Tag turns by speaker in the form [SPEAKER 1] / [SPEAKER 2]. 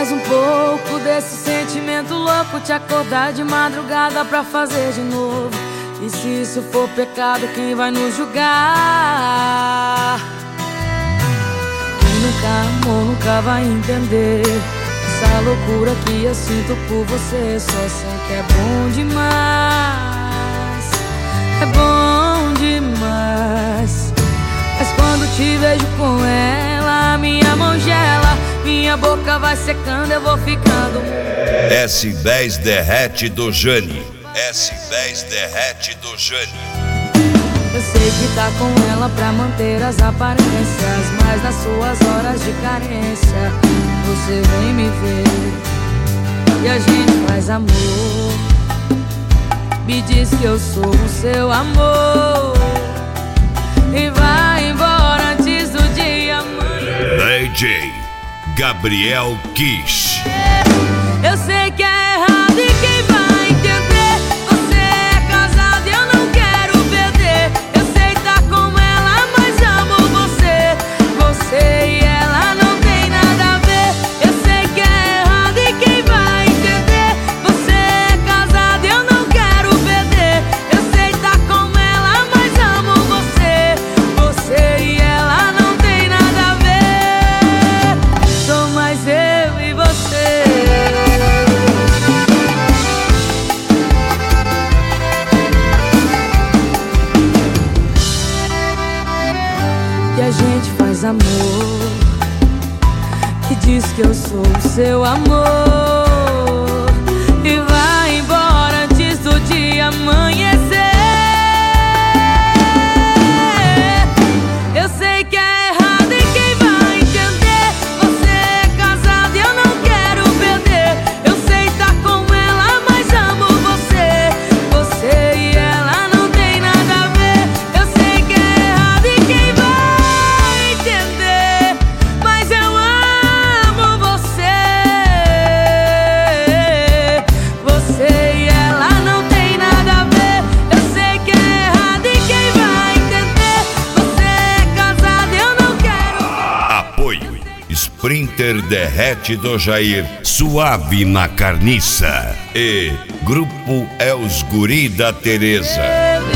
[SPEAKER 1] mais um pouco desse sentimento louco, te acordar de madrugada pra fazer de novo. E se isso for pecado, quem vai nos julgar? Quem nunca amou nunca vai entender essa loucura que eu sinto por você. Só sei que é bom demais, é bom demais. Mas quando te vejo com ela, minha mão gela, minha boca vai secando, eu vou ficando.
[SPEAKER 2] S10 derrete do Jani. S10 derrete do Jani.
[SPEAKER 1] Eu sei que tá com ela pra manter as aparências, mas nas suas horas de carência você vem me ver e a gente faz amor. Me diz que eu sou o seu amor e vai embora antes do dia amanhecer.
[SPEAKER 2] DJ Gabriel Kish.
[SPEAKER 1] Eu sei que é errado e quem vai entender? Você é casado e eu não quero perder. Eu sei tá com ela, mas amo você. Você e ela não tem nada a ver. Eu sei que é errado e quem vai entender? Você é casado e eu não quero perder. Eu sei tá com ela, mas amo você. Você e ela não tem nada a ver. Sou mais eu e você. E a gente faz amor e diz que eu sou o seu amor e vai embora antes do dia amanhecer. Eu sei que é errado e quem vai entender? Você é casado e eu não quero perder. Eu sei tá com ela, mas amo você. Você e ela não tem nada a ver. Eu sei que é errado e quem vai entender? Mas eu amo você. Você e ela não tem nada a ver. Eu sei que é errado e quem vai entender? Você é casado e eu não quero.
[SPEAKER 2] Apoio Sprinter derrete do Jair, suave na carniça. E Grupo É os Guri da Tereza.